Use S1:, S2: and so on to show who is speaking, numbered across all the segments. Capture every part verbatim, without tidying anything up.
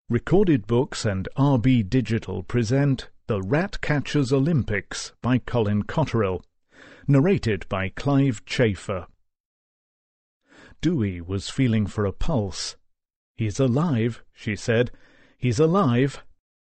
S1: Recorded Books and R B Digital present The Rat-Catchers Olympics by Colin Cotterill, narrated by Clive Chafer. Dewey was feeling for a pulse. "He's alive," she said. "He's alive."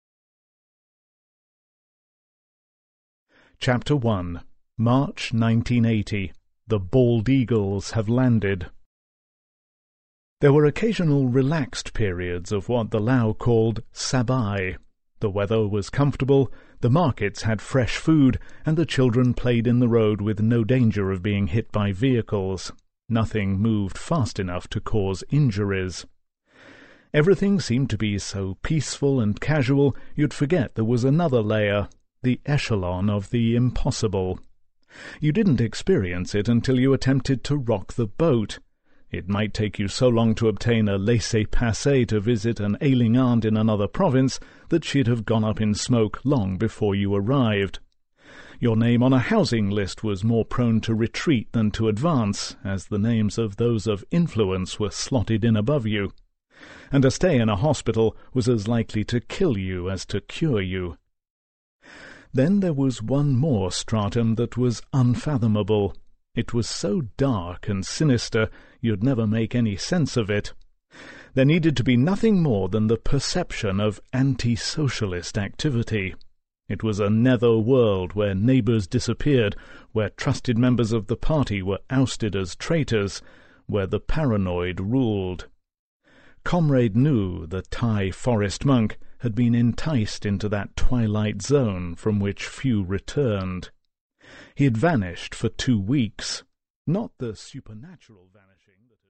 S1: Chapter one. March nineteen eighty. The Bald Eagles have landed. There were occasional relaxed periods of what the Lao called sabai. The weather was comfortable, the markets had fresh food, and the children played in the road with no danger of being hit by vehicles. Nothing moved fast enough to cause injuries. Everything seemed to be so peaceful and casual you'd forget there was another layer, the echelon of the impossible. You didn't experience it until you attempted to rock the boat. It might take you so long to obtain a laissez-passer to visit an ailing aunt in another province that she'd have gone up in smoke long before you arrived. Your name on a housing list was more prone to retreat than to advance, as the names of those of influence were slotted in above you. And a stay in a hospital was as likely to kill you as to cure you. Then there was one more stratum that was unfathomable. It was so dark and sinister you'd never make any sense of it. There needed to be nothing more than the perception of anti-socialist activity. It was a nether world where neighbours disappeared, where trusted members of the party were ousted as traitors, where the paranoid ruled. Comrade Nu, the Thai forest monk, had been enticed into that twilight zone from which few returned. He had vanished for two weeks, not the supernatural vanishing that had